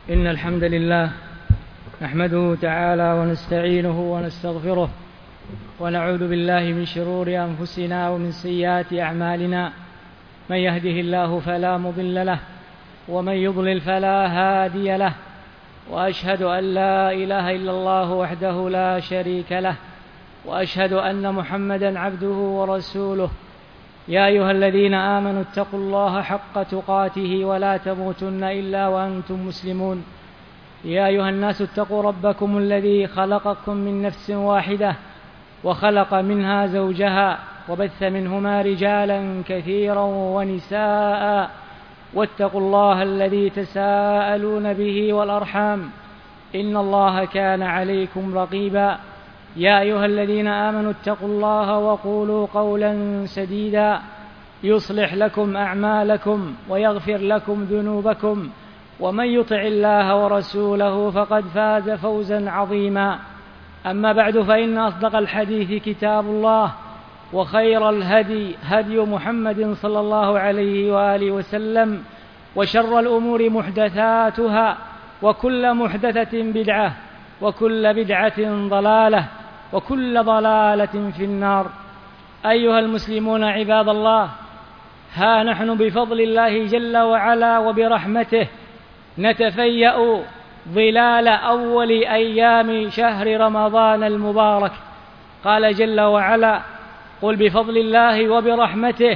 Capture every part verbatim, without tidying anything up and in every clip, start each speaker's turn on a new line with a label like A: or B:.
A: إن الحمد لله نحمده تعالى ونستعينه ونستغفره ونعوذ بالله من شرور أنفسنا ومن سيئات أعمالنا. من يهده الله فلا مضل له ومن يضلل فلا هادي له، وأشهد أن لا إله إلا الله وحده لا شريك له، وأشهد أن محمدا عبده ورسوله. يا أيها الذين آمنوا اتقوا الله حق تقاته ولا تموتن إلا وأنتم مسلمون. يا أيها الناس اتقوا ربكم الذي خلقكم من نفس واحدة وخلق منها زوجها وبث منهما رجالا كثيرا ونساء، واتقوا الله الذي تساءلون به والأرحام إن الله كان عليكم رقيبا. يا أيها الذين آمنوا اتقوا الله وقولوا قولا سديدا يصلح لكم أعمالكم ويغفر لكم ذنوبكم، ومن يطع الله ورسوله فقد فاز فوزا عظيما. أما بعد، فإن أصدق الحديث كتاب الله، وخير الهدي هدي محمد صلى الله عليه وآله وسلم، وشر الأمور محدثاتها، وكل محدثة بدعة، وكل بدعة ضلالة، وكل ضلالة في النار. أيها المسلمون عباد الله، ها نحن بفضل الله جل وعلا وبرحمته نتفيأ ظلال أول أيام شهر رمضان المبارك. قال جل وعلا: قل بفضل الله وبرحمته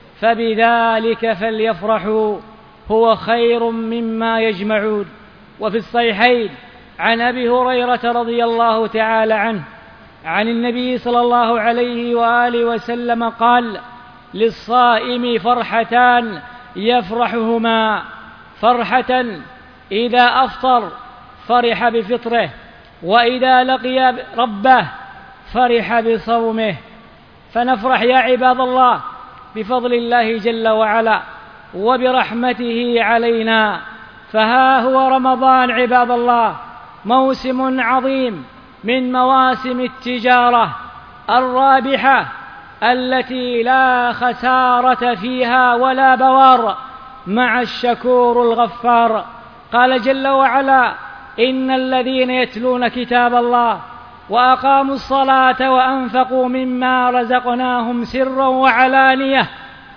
A: فبذلك فليفرحوا هو خير مما يجمعون. وفي الصحيحين عن أبي هريرة رضي الله تعالى عنه عن النبي صلى الله عليه وآله وسلم قال: للصائم فرحتان يفرحهما، فرحة إذا أفطر فرح بفطره، وإذا لقي ربه فرح بصومه. فنفرح يا عباد الله بفضل الله جل وعلا وبرحمته علينا. فها هو رمضان عباد الله، موسم عظيم من مواسم التجارة الرابحة التي لا خسارة فيها ولا بوار مع الشكور الغفار. قال جل وعلا: إن الذين يتلون كتاب الله وأقاموا الصلاة وأنفقوا مما رزقناهم سرا وعلانية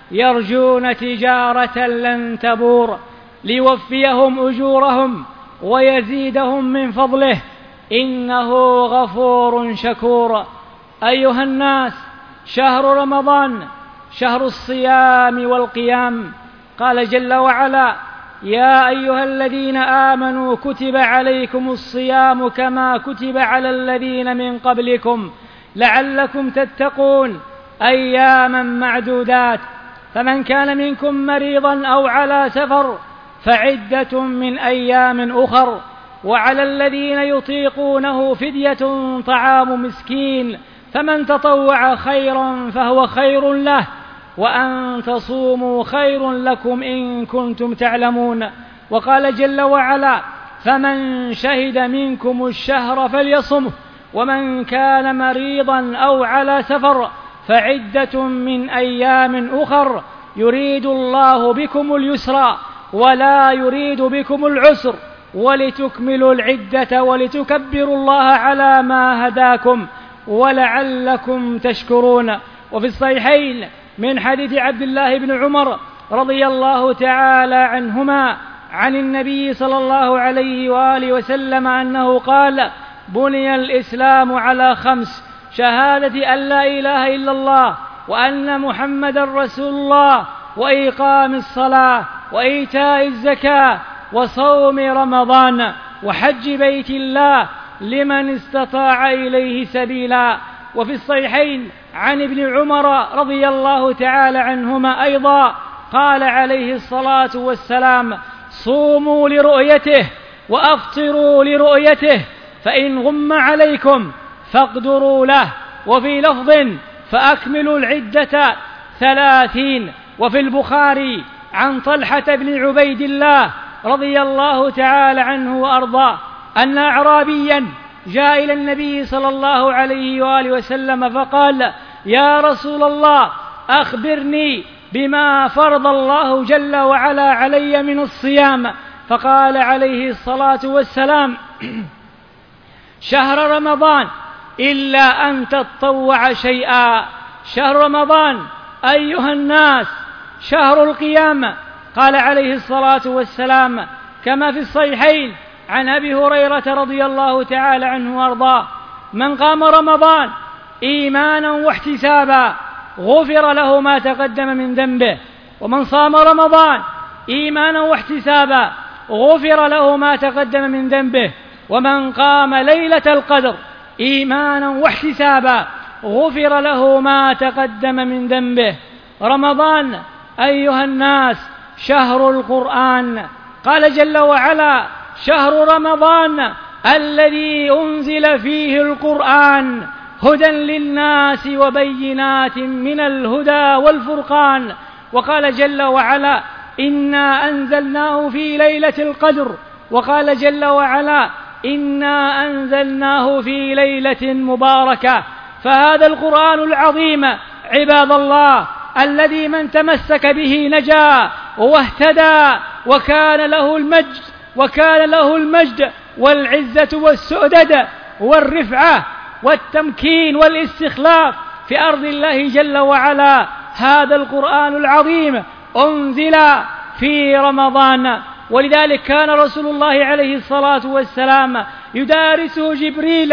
A: يرجون تجارة لن تبور ليوفيهم أجورهم ويزيدهم من فضله إنه غفور شكور. أيها الناس، شهر رمضان شهر الصيام والقيام. قال جل وعلا: يا أيها الذين آمنوا كتب عليكم الصيام كما كتب على الذين من قبلكم لعلكم تتقون أياما معدودات. فمن كان منكم مريضا أو على سفر فعدة من أيام أخر، وعلى الذين يطيقونه فدية طعام مسكين، فمن تطوع خيرا فهو خير له، وأن تصوموا خير لكم إن كنتم تعلمون. وقال جل وعلا: فمن شهد منكم الشهر فليصمه، ومن كان مريضا أو على سفر فعدة من أيام أخر يريد الله بكم اليسر ولا يريد بكم العسر ولتكملوا العدة ولتكبروا الله على ما هداكم ولعلكم تشكرون. وفي الصحيحين من حديث عبد الله بن عمر رضي الله تعالى عنهما عن النبي صلى الله عليه وآله وسلم أنه قال: بني الإسلام على خمس: شهادة أن لا إله إلا الله وأن محمد رسول الله، وإقام الصلاة، وإيتاء الزكاة، وصوم رمضان، وحج بيت الله لمن استطاع إليه سبيلا. وفي الصحيحين عن ابن عمر رضي الله تعالى عنهما أيضا قال عليه الصلاة والسلام: صوموا لرؤيته وأفطروا لرؤيته، فإن غم عليكم فاقدروا له. وفي لفظ: فأكملوا العدة ثلاثين. وفي البخاري عن طلحة بن عبيد الله رضي الله تعالى عنه وأرضاه أن أعرابيا جاء إلى النبي صلى الله عليه وآله وسلم فقال: يا رسول الله، أخبرني بما فرض الله جل وعلا علي من الصيام، فقال عليه الصلاة والسلام: شهر رمضان إلا أن تطوع شيئا. شهر رمضان أيها الناس شهر القيامة. قال عليه الصلاة والسلام كما في الصحيحين عن أبي هريرة رضي الله تعالى عنه وارضاه: من قام رمضان إيمانا واحتسابا غفر له ما تقدم من ذنبه، ومن صام رمضان إيمانا واحتسابا غفر له ما تقدم من ذنبه، ومن قام ليلة القدر إيمانا واحتسابا غفر له ما تقدم من ذنبه. رمضان أيها الناس شهر القرآن. قال جل وعلا: شهر رمضان الذي أنزل فيه القرآن هدى للناس وبينات من الهدى والفرقان. وقال جل وعلا: إنا أنزلناه في ليلة القدر. وقال جل وعلا: إنا أنزلناه في ليلة مباركة. فهذا القرآن العظيم عباد الله الذي من تمسك به نجا واهتدى، وكان له المجد وكان له المجد والعزة والسؤدد والرفعة والتمكين والاستخلاف في أرض الله جل وعلا. هذا القرآن العظيم أنزل في رمضان، ولذلك كان رسول الله عليه الصلاة والسلام يدارسه جبريل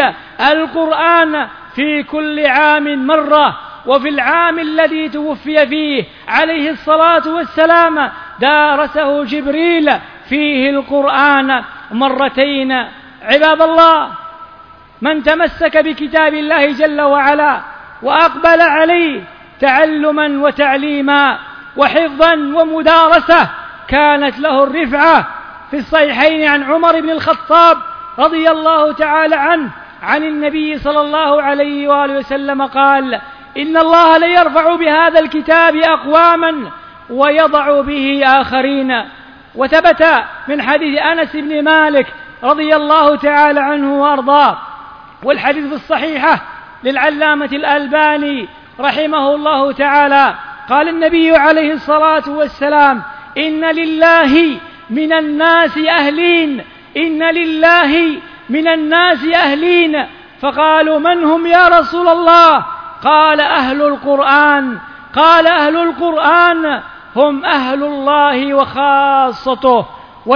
A: القرآن في كل عام مرة. وفي العام الذي توفي فيه عليه الصلاة والسلام دارسه جبريل فيه القرآن مرتين. عباد الله، من تمسك بكتاب الله جل وعلا وأقبل عليه تعلما وتعليما وحفظا ومدارسة كانت له الرفعة. في الصحيحين عن عمر بن الخطاب رضي الله تعالى عنه عن النبي صلى الله عليه وآله وسلم قال: إن الله ليرفع بهذا الكتاب أقواما ويضع به آخرين. وثبت من حديث أنس بن مالك رضي الله تعالى عنه وأرضاه، والحديث في الصحيحة للعلامة الألباني رحمه الله تعالى، قال النبي عليه الصلاة والسلام: إن لله من الناس أهلين إن لله من الناس أهلين. فقالوا: من هم يا رسول الله؟ قال: أهل القرآن. قال: أهل القرآن هم أهل الله وخاصته.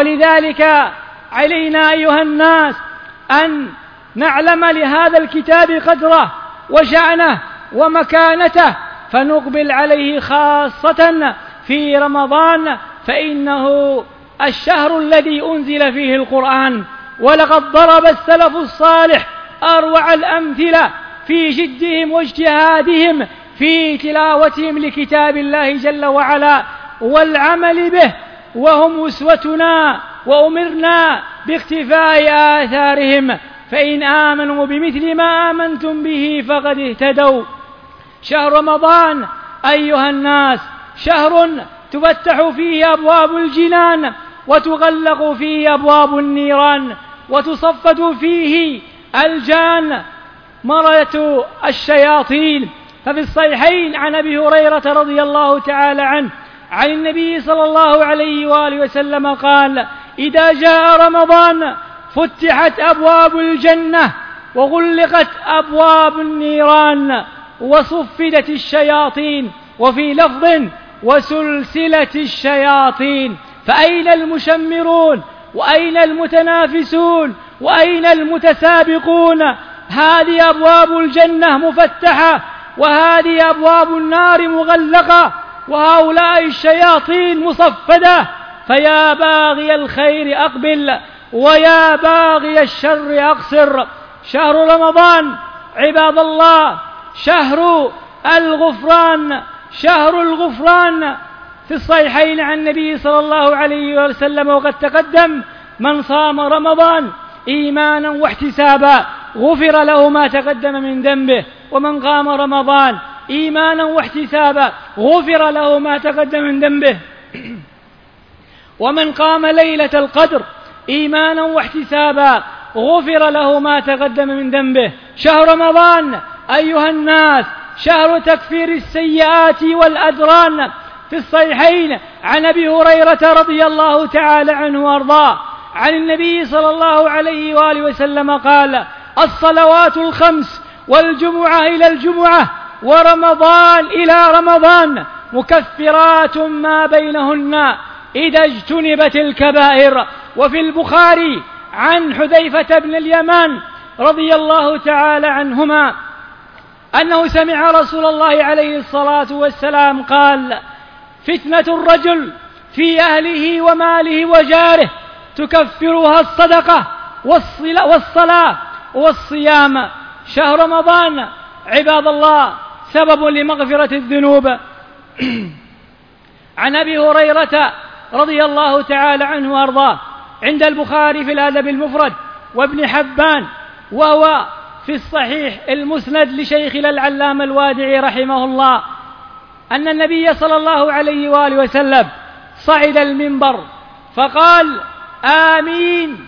A: ولذلك علينا أيها الناس أن نعلم لهذا الكتاب قدره وشأنه ومكانته، فنقبل عليه خاصة في رمضان، فإنه الشهر الذي أنزل فيه القرآن. ولقد ضرب السلف الصالح أروع الأمثلة في جدهم واجتهادهم في تلاوتهم لكتاب الله جل وعلا والعمل به، وهم أسوتنا وأمرنا باقتفاء آثارهم، فإن آمنوا بمثل ما آمنتم به فقد اهتدوا. شهر رمضان أيها الناس شهر تفتح فيه أبواب الجنان وتغلق فيه أبواب النيران وتصفد فيه الجان مرة الشياطين. ففي الصحيحين عن أبي هريرة رضي الله تعالى عنه عن النبي صلى الله عليه وآله وسلم قال: إذا جاء رمضان فتحت أبواب الجنة وغلقت أبواب النيران وصفدت الشياطين، وفي لفظ: وسلسلة الشياطين. فأين المشمرون وأين المتنافسون وأين المتسابقون؟ هذه أبواب الجنة مفتحة وهذه أبواب النار مغلقة وهؤلاء الشياطين مصفدة. فيا باغي الخير أقبل ويا باغي الشر أقصر. شهر رمضان عباد الله شهر الغفران شهر الغفران. في الصحيحين عن النبي صلى الله عليه وسلم وقد تقدم: من صام رمضان إيمانا واحتسابا غفر له ما تقدم من ذنبه، ومن قام رمضان إيمانا واحتسابا غفر له ما تقدم من ذنبه، ومن قام ليلة القدر إيمانا واحتسابا غفر له ما تقدم من ذنبه. شهر رمضان أيها الناس شهر تكفير السيئات والأدران. في الصحيحين عن أبي هريرة رضي الله تعالى عنه وأرضاه عن النبي صلى الله عليه وآله وسلم قال: الصلوات الخمس والجمعة إلى الجمعة ورمضان إلى رمضان مكفرات ما بينهن إذا اجتنبت الكبائر. وفي البخاري عن حذيفة بن اليمان رضي الله تعالى عنهما أنه سمع رسول الله عليه الصلاة والسلام قال: فتنة الرجل في أهله وماله وجاره تكفرها الصدقة والصلاة والصيام. شهر رمضان عباد الله سبب لمغفرة الذنوب. عن أبي هريرة رضي الله تعالى عنه وأرضاه عند البخاري في الأدب المفرد وابن حبان، وهو في الصحيح المسند لشيخنا العلامة الوادعي رحمه الله، أن النبي صلى الله عليه وآله وسلم صعد المنبر فقال: آمين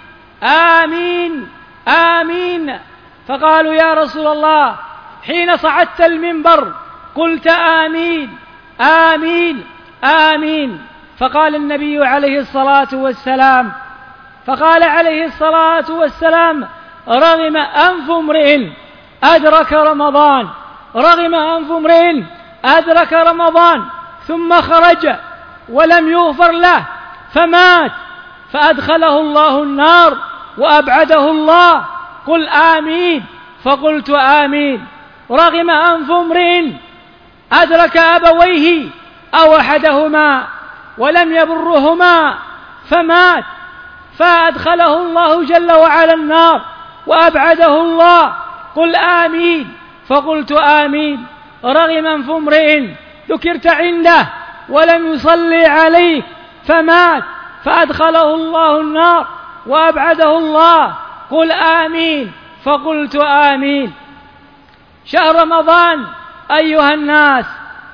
A: آمين آمين. فقالوا: يا رسول الله، حين صعدت المنبر قلت آمين آمين آمين. فقال النبي عليه الصلاة والسلام فقال عليه الصلاة والسلام: رغم أنف امرئ أدرك رمضان رغم أنف امرئ أدرك رمضان ثم خرج ولم يغفر له فمات فأدخله الله النار وأبعده الله. قل آمين. فقلت آمين. رغم أنف امرئ أدرك أبويه أو أحدهما ولم يبرهما فمات فأدخله الله جل وعلا النار وأبعده الله. قل آمين. فقلت آمين. رغم أنف امرئ ذكرت عنده ولم يصلي عليه فمات فأدخله الله النار وأبعده الله. قل آمين. فقلت آمين. شهر رمضان أيها الناس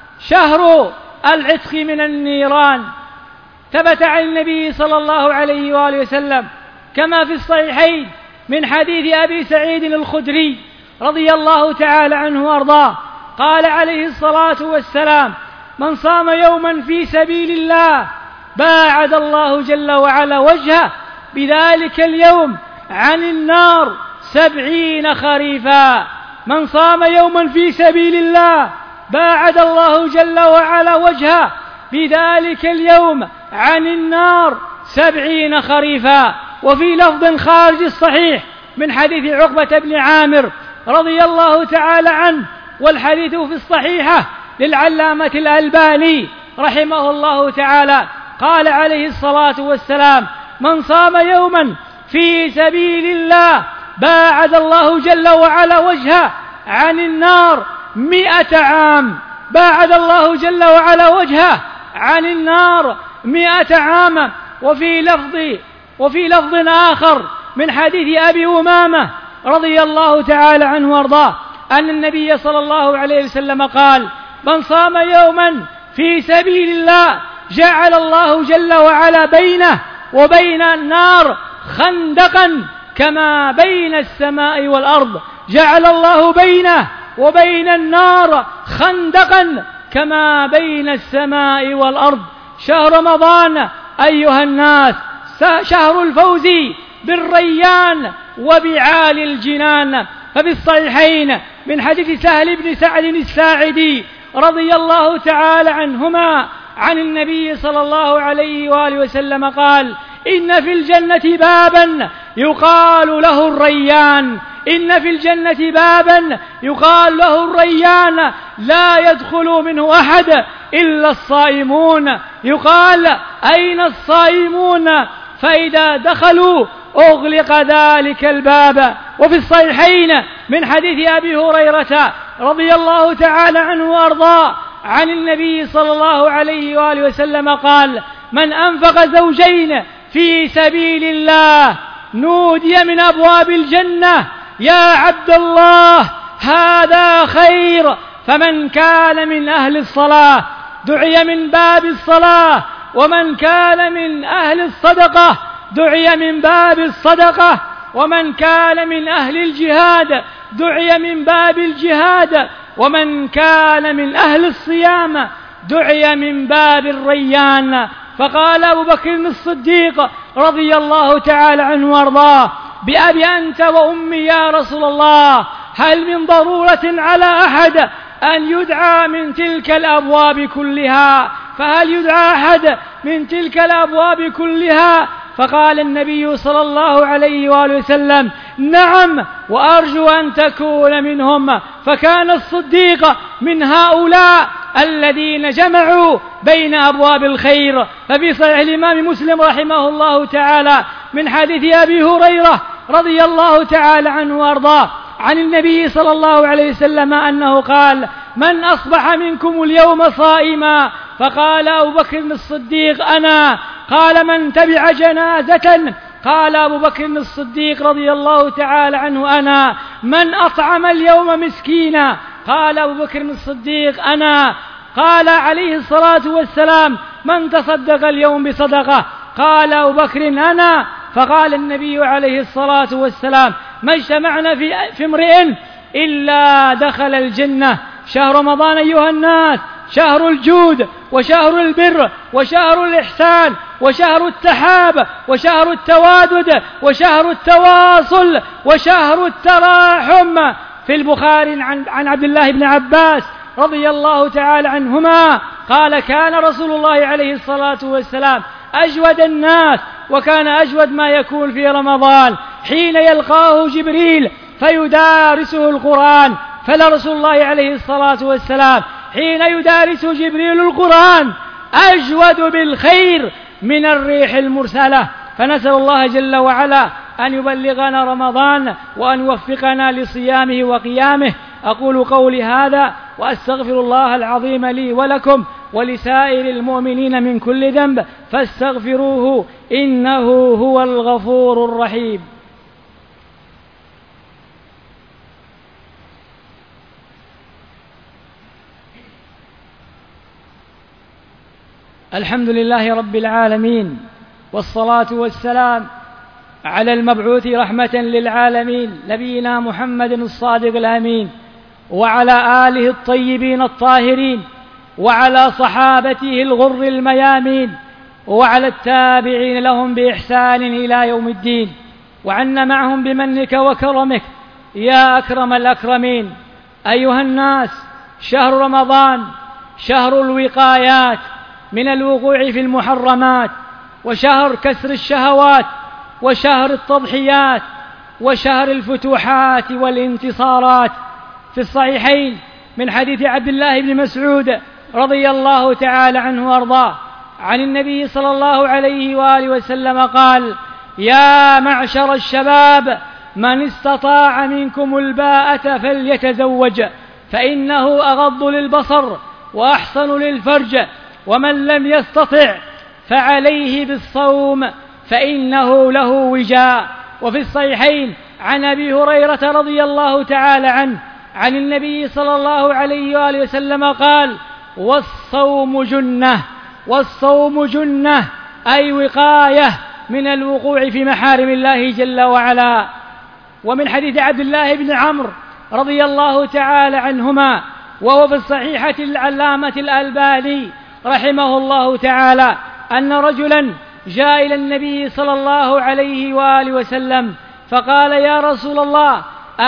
A: شهر العتق من النيران. ثبت عن النبي صلى الله عليه وآله وسلم كما في الصحيحين من حديث أبي سعيد الخدري رضي الله تعالى عنه وأرضاه قال عليه الصلاة والسلام: من صام يوما في سبيل الله باعد الله جل وعلا وجهه بذلك اليوم عن النار سبعين خريفا. من صام يوما في سبيل الله باعد الله جل وعلا وجهه بذلك اليوم عن النار سبعين خريفا. وفي لفظ خارج الصحيح من حديث عقبة بن عامر رضي الله تعالى عنه، والحديث في الصحيحة للعلامة الألباني رحمه الله تعالى، قال عليه الصلاة والسلام: من صام يوما في سبيل الله باعد الله جل وعلا وجهه عن النار مئة عام. باعد الله جل وعلا وجهه عن النار مئة عام. وفي لفظ وفي لفظ آخر من حديث أبي أمامة رضي الله تعالى عنه وارضاه أن النبي صلى الله عليه وسلم قال: من صام يوما في سبيل الله جعل الله جل وعلا بينه وبين النار خندقا كما بين السماء والأرض. جعل الله بينه وبين النار خندقا كما بين السماء والأرض. شهر رمضان أيها الناس شهر الفوز بالريان وبعال الجنان. ففي الصحيحين من حديث سهل بن سعد الساعدي رضي الله تعالى عنهما عن النبي صلى الله عليه وآله وسلم قال: إن في الجنة بابا يقال له الريان إن في الجنة بابا يقال له الريان لا يدخل منه أحد إلا الصائمون. يقال: أين الصائمون؟ فإذا دخلوا أغلق ذلك الباب. وفي الصحيحين من حديث أبي هريرة رضي الله تعالى عنه وأرضاه عن النبي صلى الله عليه وآله وسلم قال: من أنفق زوجين في سبيل الله نودي من أبواب الجنة: يا عبد الله هذا خير. فمن كان من أهل الصلاة دعي من باب الصلاة، ومن كان من أهل الصدقة دعي من باب الصدقة، ومن كان من أهل الجهاد دعي من باب الجهاد، ومن كان من أهل الصيام دعي من باب الريان. فقال أبو بكر الصديق رضي الله تعالى عنه وارضاه: بأبي أنت وأمي يا رسول الله، هل من ضرورة على أحد أن يدعى من تلك الأبواب كلها؟ فهل يدعى أحد من تلك الأبواب كلها؟ فقال النبي صلى الله عليه وآله وسلم: نعم، وأرجو أن تكون منهم. فكان الصديق من هؤلاء الذين جمعوا بين أبواب الخير. ففي صحيح الإمام مسلم رحمه الله تعالى من حديث أبي هريرة رضي الله تعالى عنه وأرضاه عن النبي صلى الله عليه وسلم أنه قال: من أصبح منكم اليوم صائما؟ فقال أبو بكر الصديق: أنا. قال: من تبع جنازة؟ قال أبو بكر الصديق رضي الله تعالى عنه: أنا. من أطعم اليوم مسكينا؟ قال أبو بكر الصديق: أنا. قال عليه الصلاة والسلام: من تصدق اليوم بصدقة؟ قال أبو بكر: أنا. فقال النبي عليه الصلاة والسلام: ما اجتمعنا في, في امرئ إلا دخل الجنة. شهر رمضان أيها الناس شهر الجود وشهر البر وشهر الإحسان وشهر التحاب وشهر التوادد وشهر التواصل وشهر التراحم. في البخاري عن, عن عبد الله بن عباس رضي الله تعالى عنهما قال: كان رسول الله عليه الصلاة والسلام أجود الناس، وكان أجود ما يكون في رمضان حين يلقاه جبريل فيدارسه القرآن. فلرسول الله عليه الصلاة والسلام حين يدارس جبريل القرآن أجود بالخير من الريح المرسلة. فنسأل الله جل وعلا أن يبلغنا رمضان وأن يوفقنا لصيامه وقيامه. أقول قولي هذا وأستغفر الله العظيم لي ولكم ولسائر المؤمنين من كل ذنب فاستغفروه إنه هو الغفور الرحيم. الحمد لله رب العالمين، والصلاة والسلام على المبعوث رحمة للعالمين نبينا محمد الصادق الأمين، وعلى آله الطيبين الطاهرين، وعلى صحابته الغر الميامين، وعلى التابعين لهم بإحسان إلى يوم الدين، وعنا معهم بمنك وكرمك يا أكرم الأكرمين. أيها الناس، شهر رمضان شهر الوقايات من الوقوع في المحرمات، وشهر كسر الشهوات، وشهر التضحيات، وشهر الفتوحات والانتصارات. في الصحيحين من حديث عبد الله بن مسعود رضي الله تعالى عنه وارضاه عن النبي صلى الله عليه وآله وسلم قال: يا معشر الشباب، من استطاع منكم الباءة فليتزوج، فإنه أغض للبصر وأحصن للفرج، ومن لم يستطع فعليه بالصوم فإنه له وجاء. وفي الصحيحين عن أبي هريرة رضي الله تعالى عنه عن النبي صلى الله عليه وآله وسلم قال: والصوم جنة. والصوم جنة أي وقاية من الوقوع في محارم الله جل وعلا. ومن حديث عبد الله بن عمرو رضي الله تعالى عنهما وهو في الصحيحة العلامة الألباني رحمه الله تعالى أن رجلا جاء إلى النبي صلى الله عليه وآله وسلم فقال: يا رسول الله،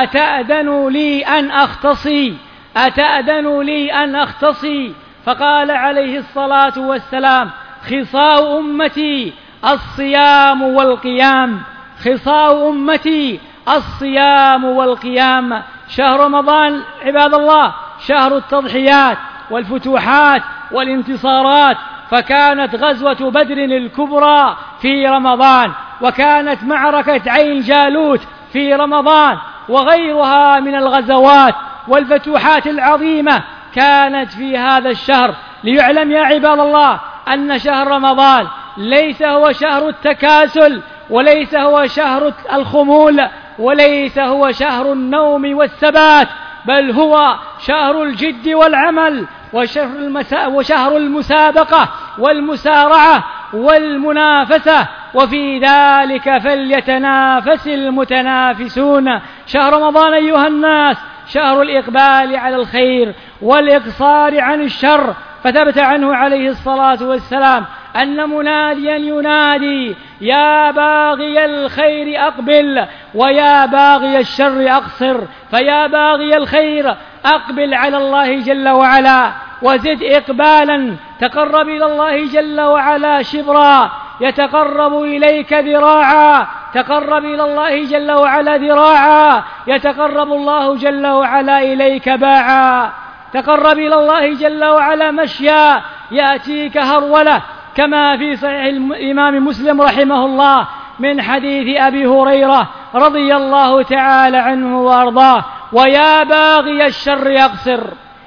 A: أتأذن لي أن أختصي؟ أتأذن لي أن أختصي؟ فقال عليه الصلاة والسلام: خصاء أمتي الصيام والقيام. خصاء أمتي الصيام والقيام. شهر رمضان عباد الله شهر التضحيات والفتوحات والانتصارات، فكانت غزوة بدر الكبرى في رمضان، وكانت معركة عين جالوت في رمضان، وغيرها من الغزوات والفتوحات العظيمة كانت في هذا الشهر. ليعلم يا عباد الله أن شهر رمضان ليس هو شهر التكاسل، وليس هو شهر الخمول، وليس هو شهر النوم والثبات، بل هو شهر الجد والعمل، وشهر, المسا وشهر المسابقة والمسارعة والمنافسة، وفي ذلك فليتنافس المتنافسون. شهر رمضان أيها الناس شهر الإقبال على الخير والإقصار عن الشر، فثبت عنه عليه الصلاة والسلام أن مناديا ينادي: يا باغي الخير أقبل ويا باغي الشر أقصر. فيا باغي الخير أقبل على الله جل وعلا وزد إقبالا، تقرب إلى الله جل وعلا شبرا يتقرب إليك ذراعا، تقرب إلى الله جل وعلا ذراعا يتقرب الله جل وعلا إليك باعا، تقرب إلى الله جل وعلا مشيا يأتيك هرولة، كما في صحيح الإمام مسلم رحمه الله من حديث أبي هريرة رضي الله تعالى عنه وأرضاه: ويا باغي الشر أقصر،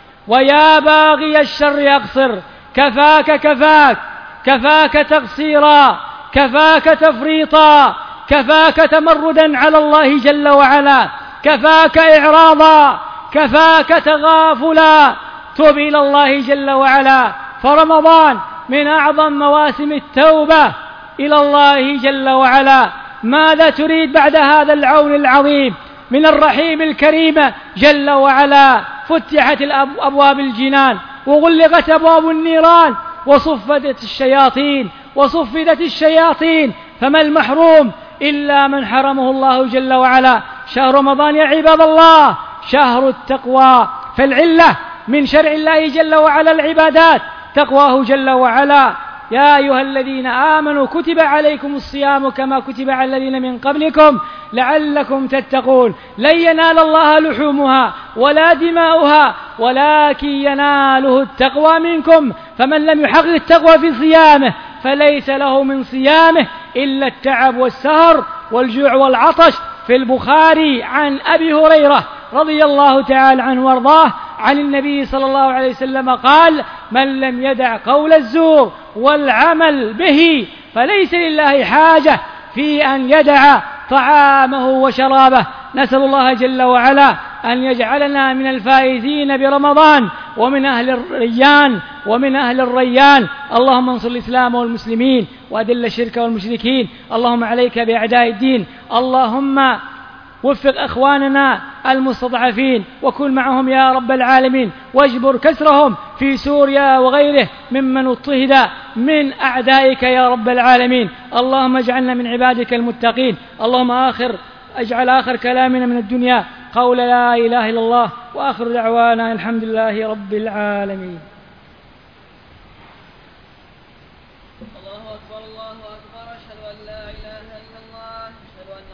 A: ويا باغي الشر أقصر، كفاك كفاك كفاك تقصيرا، كفاك تفريطا، كفاك تمردا على الله جل وعلا، كفاك إعراضا، كفاك تغافلا، تب إلى الله جل وعلا. فرمضان من أعظم مواسم التوبة إلى الله جل وعلا. ماذا تريد بعد هذا العون العظيم من الرحيم الكريم جل وعلا؟ فتحت أبواب الجنان وغلقت أبواب النيران وصفدت الشياطين وصفدت الشياطين، فما المحروم إلا من حرمه الله جل وعلا. شهر رمضان يا عباد الله شهر التقوى، فالعلة من شرع الله جل وعلا العبادات تقواه جل وعلا. يا أيها الذين آمنوا كتب عليكم الصيام كما كتب على الذين من قبلكم لعلكم تتقون. لن ينال الله لحومها ولا دماؤها ولكن يناله التقوى منكم، فمن لم يحقق التقوى في صيامه فليس له من صيامه إلا التعب والسهر والجوع والعطش. في البخاري عن أبي هريرة رضي الله تعالى عنه وارضاه عن النبي صلى الله عليه وسلم قال: من لم يدع قول الزور والعمل به فليس لله حاجة في أن يدع طعامه وشرابه. نسأل الله جل وعلا أن يجعلنا من الفائزين برمضان ومن أهل الريان ومن أهل الريان. اللهم انصر الإسلام والمسلمين وأذل الشرك والمشركين. اللهم عليك بأعداء الدين. اللهم وفق أخواننا المستضعفين وكن معهم يا رب العالمين، واجبر كسرهم في سوريا وغيره ممن اضطهد من أعدائك يا رب العالمين. اللهم اجعلنا من عبادك المتقين. اللهم آخر اجعل آخر كلامنا من الدنيا قول لا إله إلا الله، وآخر دعوانا الحمد لله رب العالمين.